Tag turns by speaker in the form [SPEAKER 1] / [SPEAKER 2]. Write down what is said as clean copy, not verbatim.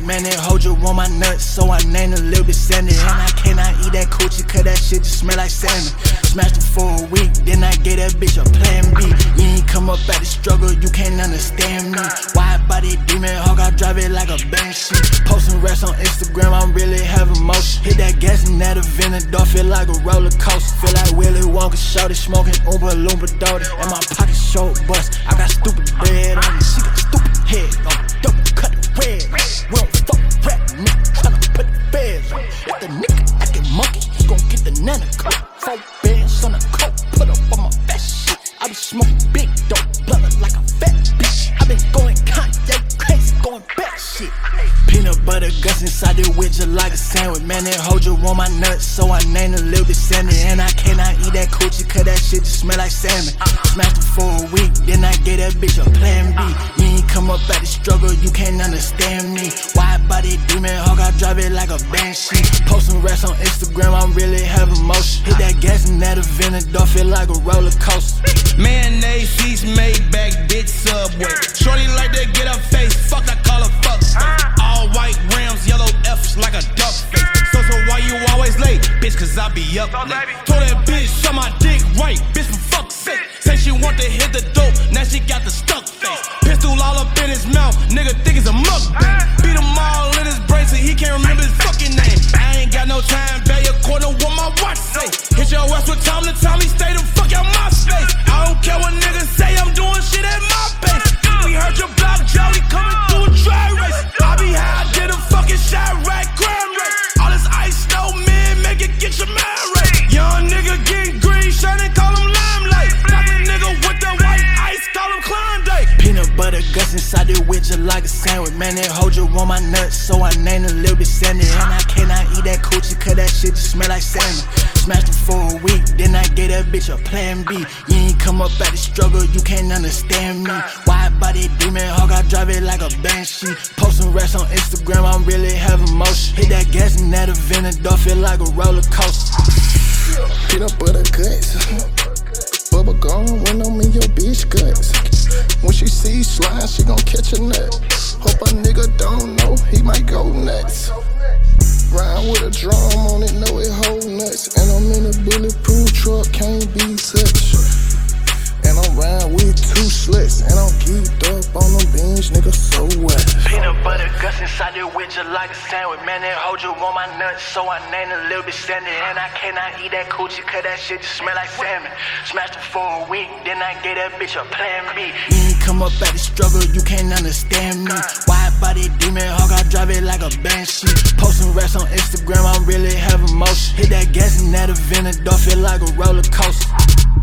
[SPEAKER 1] man, that hoe just want my nuts, so I named a little bit Sandy. And I cannot eat that coochie, cause that shit just smell like salmon. Smashed it for a week, then I gave that bitch a plan B. You ain't come up at the struggle, you can't understand me. Wide body demon hog, I drive it like a banshee. Posting raps on Instagram, I'm really having motion. Hit that gas and that Aventador, feel like a roller coaster. Feel like Willy Wonka, shorty smoking Oompa Loompa Doty. And my pocket short bust, I got stupid bread on me. She got stupid head on me, double cut it red. We don't fuck rap, nigga, tryna put the feds on. If the nigga acting monkey, he gon' get the nana coat. 4 bands on the coat, put up on my best shit. I be smoking big dope, blood like a fat bitch. I been going Kanye crazy, going back shit. Peanut butter guts inside the widget like a sandwich. Man, that hoe just want my nuts, so I named a little bit Sandy. And I cannot eat that coochie, cause that shit just smell like salmon. Smashed it for a week, then I gave that bitch a plan B. You ain't come up at the struggle, you can't understand me. Wide body demon hog, I drive it like a banshee. Posting raps on Instagram, I'm really having motion. Hit that gas and that Aventador, feel like a roller coaster.
[SPEAKER 2] Mayonnaise, seats made back, bitch Subway. Shorty like to get her face, fuck I call her fuck. All white rims, yellow F's like a duck face. So why you always late, bitch? Cause I be up late. Told that bitch suck my dick right, bitch for fuck's sake. Say she want to hit the dope, now she got the stuck face. Pistol all up in his mouth, nigga think it's a mukbang. Beat him all in his bracelet, he can't remember his fucking name. I ain't got no time, pay a quarter what my watch say. Hit your ass with time to time, he stay the fuck out my face. I don't care what niggas say, I'm doing shit at my pace. We heard your block, Jody coming through a dry race. I be high, I did a fucking shot rack, crime rate. All this ice snow, man, make it get your man right. Young nigga getting green, shining, call him limelight. Got the nigga with the white ice, call him Klondike.
[SPEAKER 1] Peanut butter guts inside the widget like a sandwich. Man, that hoe just want my nuts, so I named a little bit Sandy. And I cannot eat that coochie, cause that shit just smell like salmon. Smashed it for a week, then I gave that bitch a plan B. You ain't come up at the struggle, you can't understand me. Wide body demon hog, I drive it like a banshee. Posting raps on Instagram, I'm really having motion. Hit that gas and that Aventador, feel like a roller coaster.
[SPEAKER 3] Peanut butter guts, bubble gum when I'm in your bitch guts. When she sees slime, she gon' catch a nut. Hope a nigga don't know, he might go nuts. Ride with a drum on it, know it hold nuts. And I'm in a bulletproof truck, can't be touched. And I'm riding with 2 sluts. And I'm geeked up on them beans, nigga, so what?
[SPEAKER 1] Peanut butter guts inside the widget like a sandwich. Man, that hoe just want my nuts, so I named a little bit Sandy. And I cannot eat that coochie, cause that shit just smell like salmon. Smashed it for a week, then I gave that bitch a plan B. You ain't come up at the struggle, you can't understand me. Wide body demon hog, I drive it like a banshee. Posting raps on Instagram, I'm really having motion. Hit that gas and that Aventador, feel like a roller coaster.